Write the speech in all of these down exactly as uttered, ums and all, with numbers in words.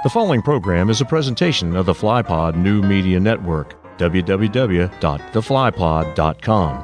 The following program is a presentation of the FlyPod New Media Network, w w w dot the fly pod dot com.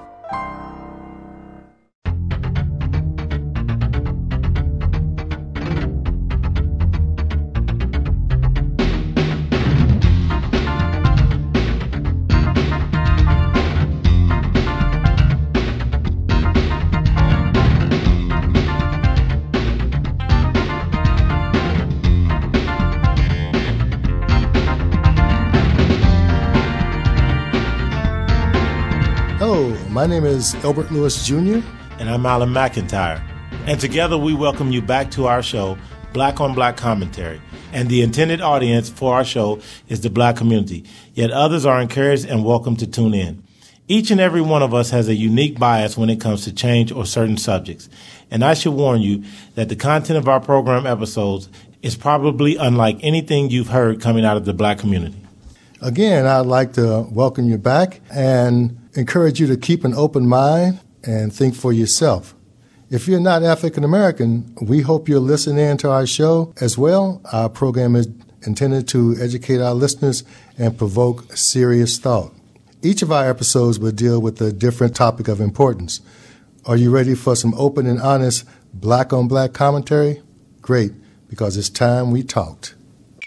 My name is Elbert Lewis Junior And I'm Alan McIntyre. And together we welcome you back to our show, Black on Black Commentary. And the intended audience for our show is the Black community. Yet others are encouraged and welcome to tune in. Each and every one of us has a unique bias when it comes to change or certain subjects. And I should warn you that the content of our program episodes is probably unlike anything you've heard coming out of the Black community. Again, I'd like to welcome you back and encourage you to keep an open mind and think for yourself. If you're not African American, we hope you'll listen in to our show as well. Our program is intended to educate our listeners and provoke serious thought. Each of our episodes will deal with a different topic of importance. Are you ready for some open and honest black on black commentary? Great, because it's time we talked.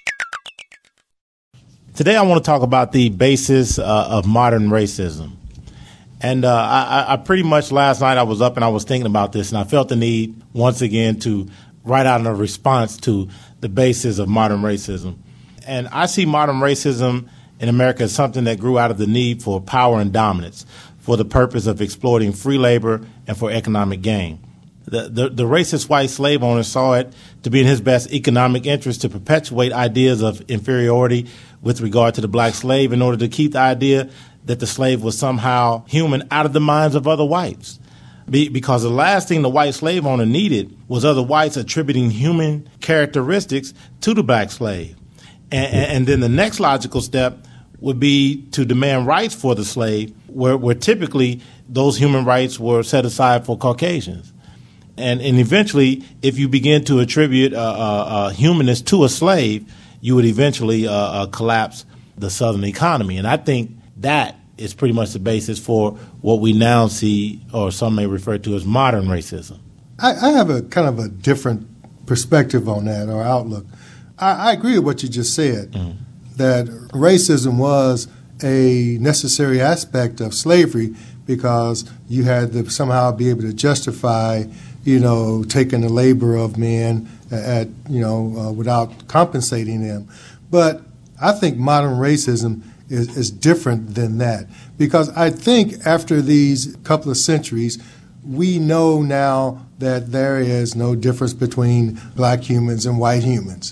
Today I want to talk about the basis uh, of modern racism. And uh, I, I pretty much last night I was up and I was thinking about this, and I felt the need once again to write out a response to the basis of modern racism. And I see modern racism in America as something that grew out of the need for power and dominance for the purpose of exploiting free labor and for economic gain. The, the, the racist white slave owner saw it to be in his best economic interest to perpetuate ideas of inferiority with regard to the black slave in order to keep the idea that the slave was somehow human out of the minds of other whites. Be, because the last thing the white slave owner needed was other whites attributing human characteristics to the black slave. And, and, and then the next logical step would be to demand rights for the slave, where, where typically those human rights were set aside for Caucasians. And, and eventually, if you begin to attribute a, a, a humanness to a slave, you would eventually uh, uh, collapse the Southern economy. And I think that is pretty much the basis for what we now see, or some may refer to as modern racism. I, I have a kind of a different perspective on that, or outlook. I, I agree with what you just said, mm. that racism was a necessary aspect of slavery because you had to somehow be able to justify, you know, taking the labor of men at, you know, uh, without compensating them. But I think modern racism is, is different than that, because I think after these couple of centuries, we know now that there is no difference between black humans and white humans.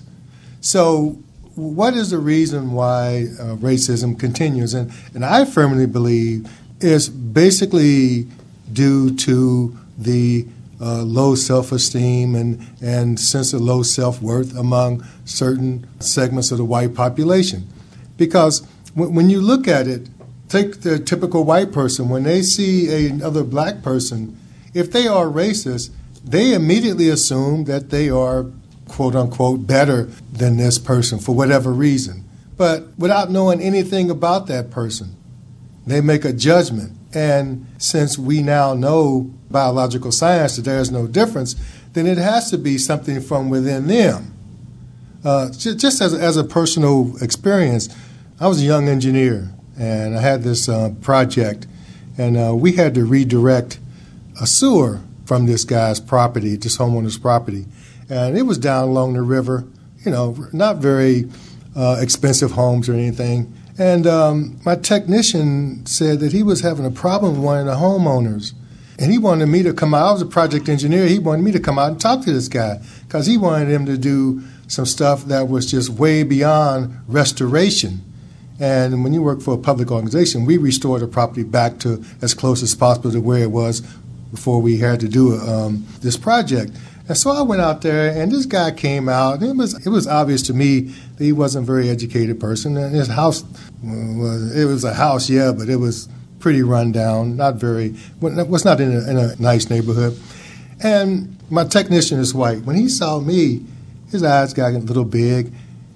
So what is the reason why uh, racism continues? And, and I firmly believe it's basically due to the uh, low self-esteem and, and sense of low self-worth among certain segments of the white population. Because w- when you look at it, take the typical white person, when they see another black person, if they are racist, they immediately assume that they are, quote-unquote, better than this person for whatever reason. But without knowing anything about that person, they make a judgment. And since we now know biological science that there is no difference, then it has to be something from within them. Uh, just as, as a personal experience, I was a young engineer, and I had this uh, project, and uh, we had to redirect a sewer from this guy's property, this homeowner's property. And it was down along the river, you know, not very uh, expensive homes or anything. And um, my technician said that he was having a problem with one of the homeowners. And he wanted me to come out. I was a project engineer. He wanted me to come out and talk to this guy because he wanted him to do some stuff that was just way beyond restoration. And when you work for a public organization, we restore the property back to as close as possible to where it was before we had to do um, this project. And so I went out there, and this guy came out. And it was it was obvious to me that he wasn't a very educated person. And his house was it was a house, yeah, but it was pretty run down, not very was not in a, in a nice neighborhood. And my technician is white. When he saw me, his eyes got a little big,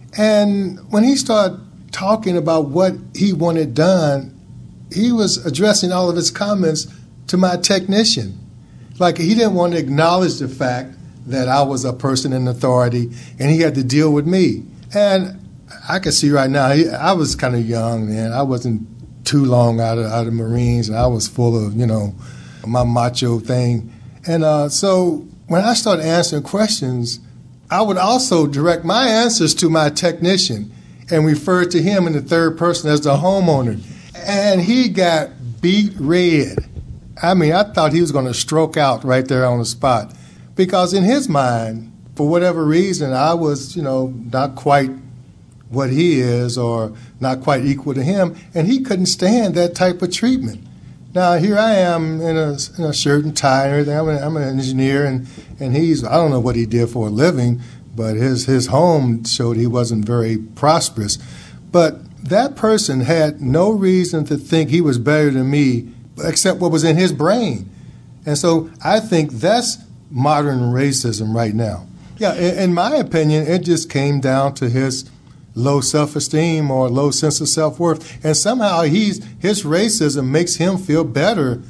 And when he started talking about what he wanted done, he was addressing all of his comments to my technician. Like, he didn't want to acknowledge the fact that I was a person in authority and he had to deal with me. And I can see right now, I was kind of young, man. I wasn't too long out of, out of the Marines, and I was full of, you know, my macho thing. And uh, so when I started answering questions, I would also direct my answers to my technician and refer to him in the third person as the homeowner. And he got beat red. I mean, I thought he was going to stroke out right there on the spot. Because in his mind, for whatever reason, I was, you know, not quite what he is or not quite equal to him, and he couldn't stand that type of treatment. Now, here I am in a, in a shirt and tie and everything. I'm, a, I'm an engineer, and, and he's, I don't know what he did for a living, but his, his home showed he wasn't very prosperous. But that person had no reason to think he was better than me except what was in his brain. And so I think that's modern racism right now. Yeah, in, in my opinion, it just came down to his low self-esteem or low sense of self-worth. And somehow he's his racism makes him feel better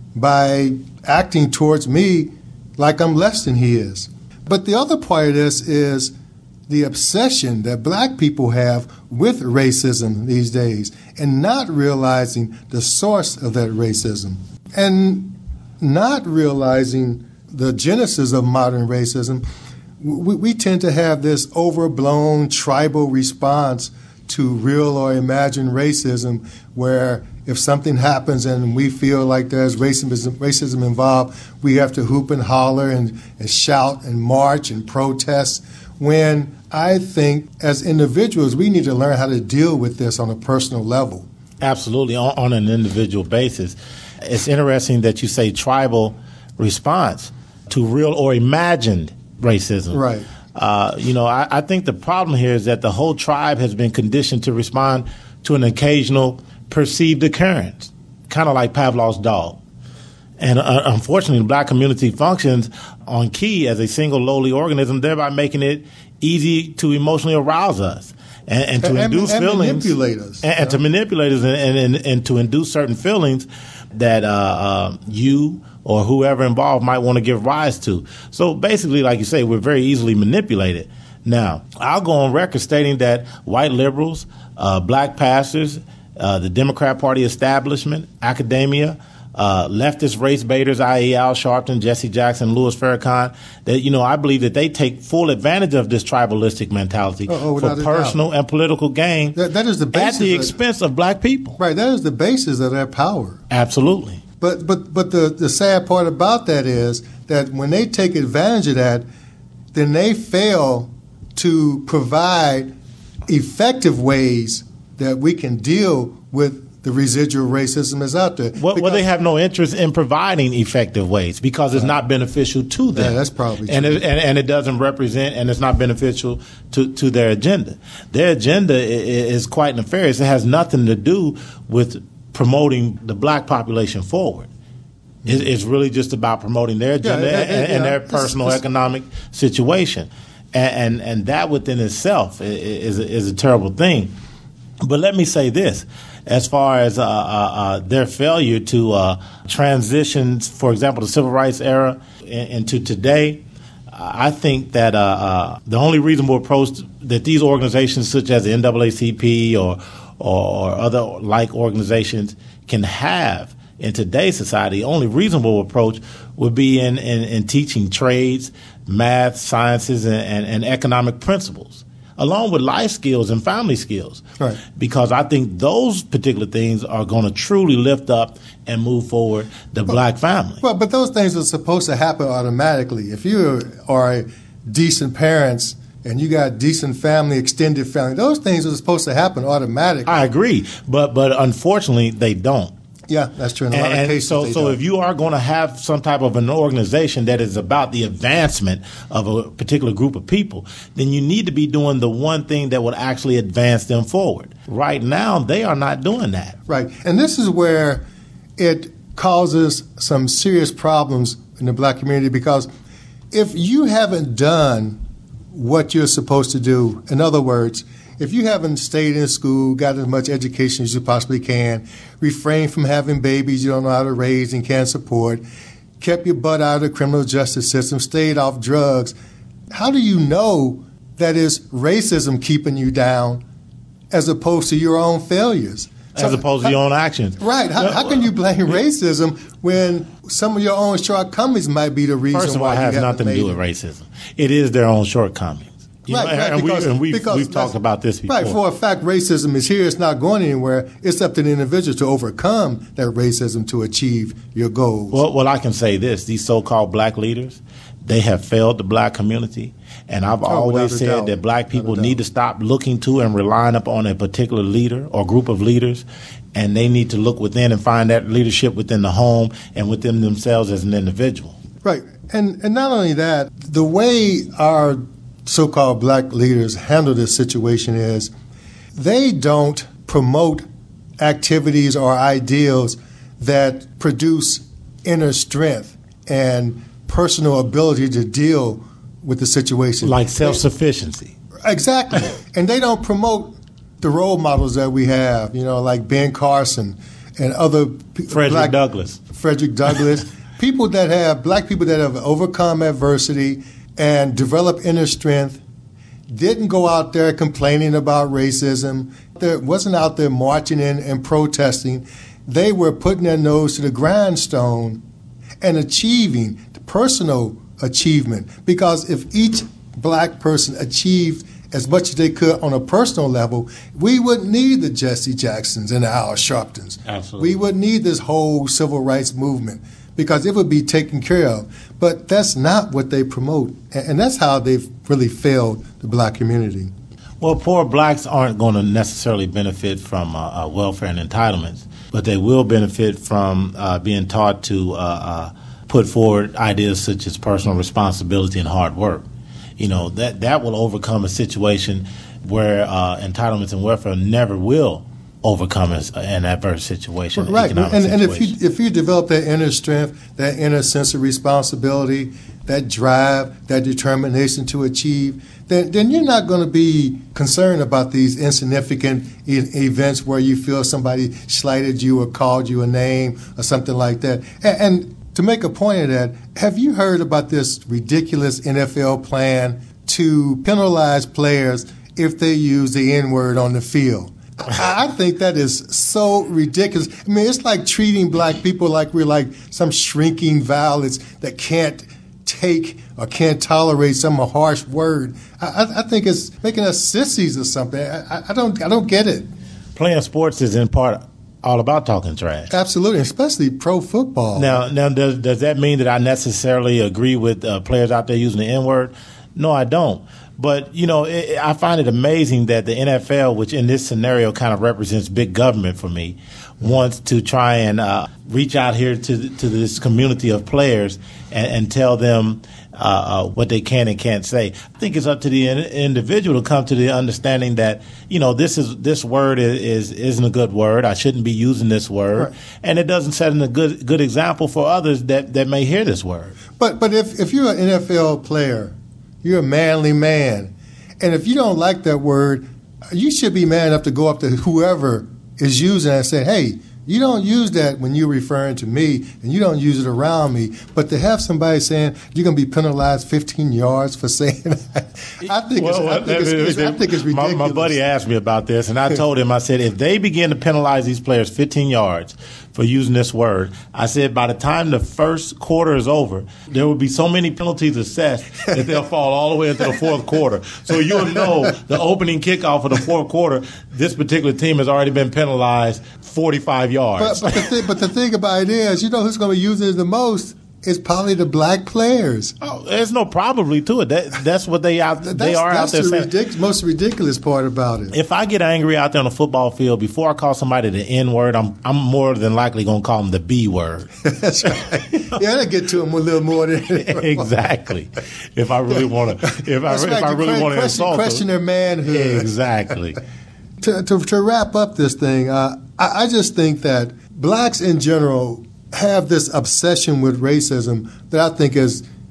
by acting towards me like I'm less than he is. But the other part of this is the obsession that black people have with racism these days and not realizing the source of that racism and not realizing the genesis of modern racism. We, we tend to have this overblown tribal response to real or imagined racism where if something happens and we feel like there's racism, racism involved, we have to hoop and holler and, and shout and march and protest, when I think as individuals we need to learn how to deal with this on a personal level. Absolutely, on, on an individual basis. It's interesting that you say tribal response to real or imagined racism. Right. Uh, you know, I, I think the problem here is that the whole tribe has been conditioned to respond to an occasional perceived occurrence, kind of like Pavlov's dog. And uh, unfortunately, the black community functions on key as a single lowly organism, thereby making it easy to emotionally arouse us and, and to and, induce and feelings. Manipulate us. And, and to manipulate us and, and, and, and to induce certain feelings that uh, uh, you or whoever involved might want to give rise to. So basically, like you say, we're very easily manipulated. Now, I'll go on record stating that white liberals, uh, black pastors, uh, the Democrat Party establishment, academia, uh, leftist race baiters, that is. Al Sharpton, Jesse Jackson, Louis Farrakhan, that, you know, I believe that they take full advantage of this tribalistic mentality oh, oh, for personal and political gain that, that is the basis at the of, expense of black people. Right, that is the basis of their power. Absolutely. But but but the, the sad part about that is that when they take advantage of that, then they fail to provide effective ways that we can deal with the residual racism that's out there. Well, well, they have no interest in providing effective ways because it's right. not beneficial to them. Yeah, that's probably true. And it, and, and it doesn't represent, and it's not beneficial to, to their agenda. Their agenda is, is quite nefarious. It has nothing to do with promoting the black population forward. It, it's really just about promoting their agenda yeah, and, and, and yeah, their personal it's, it's, economic situation. And, and and that within itself is, is, is a terrible thing. But let me say this. As far as uh, uh, uh, their failure to uh, transition, for example, the civil rights era into today, I think that uh, uh, the only reasonable approach that these organizations such as the N double A C P or, or, or other like organizations can have in today's society, the only reasonable approach would be in, in, in teaching trades, math, sciences, and, and, and economic principles, along with life skills and family skills. Right. Because I think those particular things are going to truly lift up and move forward the well, black family. Well, but those things are supposed to happen automatically. If you are decent parents and you got decent family, extended family, those things are supposed to happen automatically. I agree, but but unfortunately they don't. Yeah, that's true. In a and, lot of and cases, so, they so don't. if you are going to have some type of an organization that is about the advancement of a particular group of people, then you need to be doing the one thing that would actually advance them forward. Right now, they are not doing that. Right, and this is where it causes some serious problems in the black community, because if you haven't done what you're supposed to do. In other words, if you haven't stayed in school, got as much education as you possibly can, refrained from having babies you don't know how to raise and can't support, kept your butt out of the criminal justice system, stayed off drugs, how do you know that it's racism keeping you down as opposed to your own failures? As so, opposed to your own actions. Right. How, how can you blame racism when some of your own shortcomings might be the reason why you First of all, it has nothing to do with racism. It is their own shortcomings. You right, know, right, and, because, we, and we've, because we've talked about this before. Right, for a fact, racism is here. It's not going anywhere. It's up to the individual to overcome that racism to achieve your goals. Well, well, I can say this. These so-called black leaders, they have failed the black community. And I've oh, always said doubt. that black people need to stop looking to and relying upon a particular leader or group of leaders, and they need to look within and find that leadership within the home and within themselves as an individual. Right. And, and not only that, the way our so-called black leaders handle this situation is they don't promote activities or ideals that produce inner strength and personal ability to deal with the situation. Like self-sufficiency. Exactly. And they don't promote the role models that we have, you know, like Ben Carson and other Frederick black, Douglass. Frederick Douglass. People that have, black people that have overcome adversity and develop inner strength, didn't go out there complaining about racism, they wasn't out there marching in and protesting. They were putting their nose to the grindstone and achieving the personal achievement. Because if each black person achieved as much as they could on a personal level, we wouldn't need the Jesse Jacksons and the Al Sharptons. Absolutely. We wouldn't need this whole civil rights movement, because it would be taken care of. But that's not what they promote, and that's how they've really failed the black community. Well, poor blacks aren't going to necessarily benefit from uh, uh, welfare and entitlements, but they will benefit from uh, being taught to uh, uh, put forward ideas such as personal responsibility and hard work. You know, that, that will overcome a situation where uh, entitlements and welfare never will overcome an adverse situation. Right, and, situation. and if you if you develop that inner strength, that inner sense of responsibility, that drive, that determination to achieve, then then you're not going to be concerned about these insignificant e- events where you feel somebody slighted you or called you a name or something like that. And, and to make a point of that, have you heard about this ridiculous N F L plan to penalize players if they use the N-word on the field? I think that is so ridiculous. I mean, it's like treating black people like we're like some shrinking violets that can't take or can't tolerate some harsh word. I, I think it's making us sissies or something. I, I don't, I don't get it. Playing sports is in part all about talking trash. Absolutely, especially pro football. Now, now, does does that mean that I necessarily agree with uh, players out there using the N-word? No, I don't. But, you know, it, I find it amazing that the N F L, which in this scenario kind of represents big government for me, wants to try and uh, reach out here to to this community of players and, and tell them uh, uh, what they can and can't say. I think it's up to the in- individual to come to the understanding that, you know, this is this word is, is isn't a good word. I shouldn't be using this word, right. And it doesn't set a good good example for others that, that may hear this word. But but if if you're an N F L player, you're a manly man. And if you don't like that word, you should be man enough to go up to whoever is using it and say, hey, you don't use that when you're referring to me, and you don't use it around me. But to have somebody saying you're going to be penalized fifteen yards for saying that, I think, well, it's, I think, it's, it's, I think it's ridiculous. My, my buddy asked me about this, and I told him, I said, if they begin to penalize these players fifteen yards for using this word, I said by the time the first quarter is over, there will be so many penalties assessed that they'll fall all the way into the fourth quarter. So you'll know the opening kickoff of the fourth quarter, this particular team has already been penalized forty-five yards. But, but, the, thing, but the thing about it is, you know who's going to be using it the most? Is probably the black players. Oh, there's no probably to it. That, that's what they out. That's, they are that's out there the saying. ridic- most ridiculous part about it. If I get angry out there on the football field, before I call somebody the N word, I'm I'm more than likely going to call them the B word. That's right. Yeah, I get to them a little more than exactly. If I really want to, if I right. if I really want to insult question them, their manhood. Exactly. to, to to wrap up this thing, uh, I, I just think that blacks in general have this obsession with racism that I think is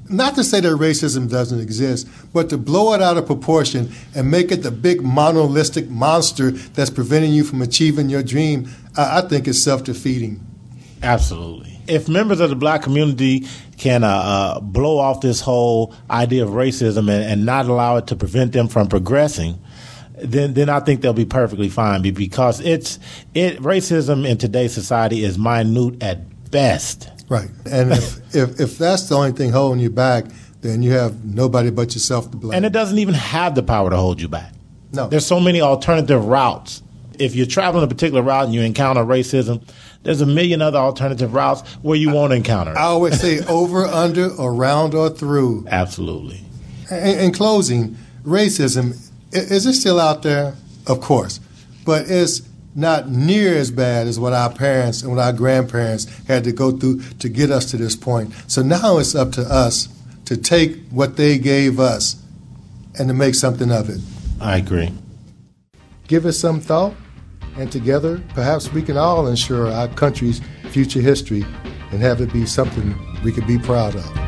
Not to say that racism doesn't exist, but to blow it out of proportion and make it the big monolithic monster that's preventing you from achieving your dream, I, I think is self-defeating. Absolutely. If members of the black community can uh, uh, blow off this whole idea of racism and, and not allow it to prevent them from progressing, then then I think they'll be perfectly fine, because it's it racism in today's society is minute at best. Right. And if, if if that's the only thing holding you back, then you have nobody but yourself to blame. And it doesn't even have the power to hold you back. No. There's so many alternative routes. If you're traveling a particular route and you encounter racism, there's a million other alternative routes where you won't encounter it. I always say over, under, around, or through. Absolutely. In, in closing, racism, is it still out there? Of course. But it's not near as bad as what our parents and what our grandparents had to go through to get us to this point. So now it's up to us to take what they gave us and to make something of it. I agree. Give it some thought, and together perhaps we can all ensure our country's future history and have it be something we could be proud of.